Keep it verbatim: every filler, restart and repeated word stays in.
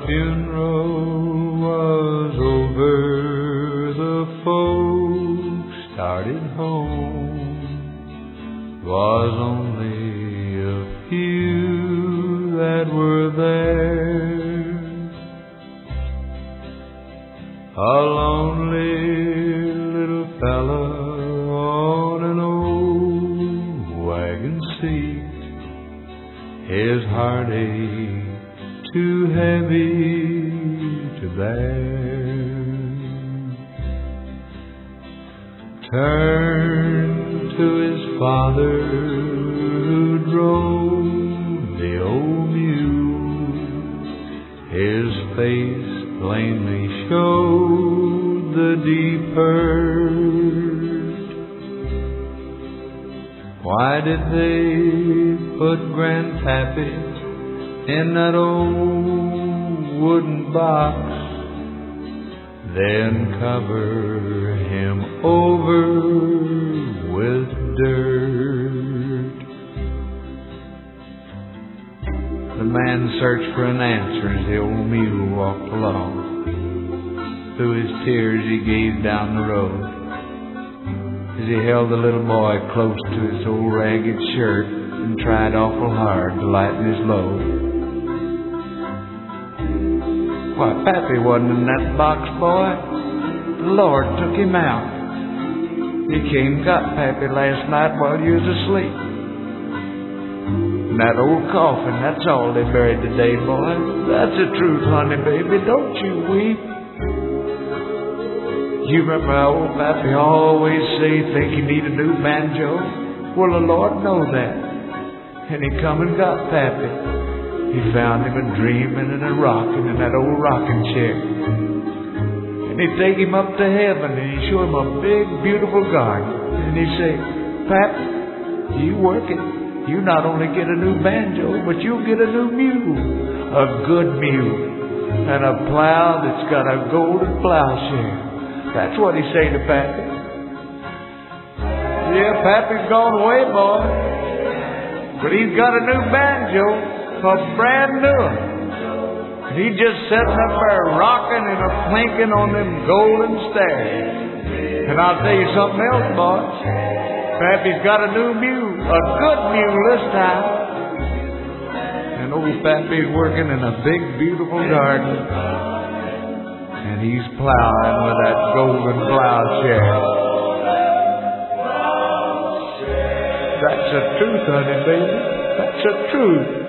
funeral was over, the folks started home. 'Twas only a few that were there. A lonely little fella on an old wagon seat, his heartache too heavy to bear. Turned to his father who drove the old mule. His face plainly showed the deep hurt. Why did they put Grandpappy in that old wooden box, then cover him over with dirt? The man searched for an answer as the old mule walked along. Through his tears he gazed down the road as he held the little boy close to his old ragged shirt and tried awful hard to lighten his load. Why, Pappy wasn't in that box, boy. The Lord took him out. He came and got Pappy last night while you was asleep. In that old coffin, that's all they buried today, boy. That's the truth, honey, baby. Don't you weep. You remember how old Pappy always say, think you need a new banjo? Well, the Lord knows that. And he come and got Pappy. He found him a dreaming and a rocking in that old rocking chair. And he'd take him up to heaven and he'd show him a big, beautiful garden. And he'd say, Pap, you work it. You not only get a new banjo, but you'll get a new mule. A good mule. And a plow that's got a golden plowshare. That's what he say to Pappy. Yeah, Pappy's gone away, boy. But he's got a new banjo. A brand new one. He just sitting up there rocking and a plinking on them golden stairs. And I'll tell you something else, boys. Pappy's got a new mule, a good mule this time. And old Pappy's working in a big, beautiful garden. And he's plowing with that golden plowshare. That's the truth, honey, baby. That's the truth.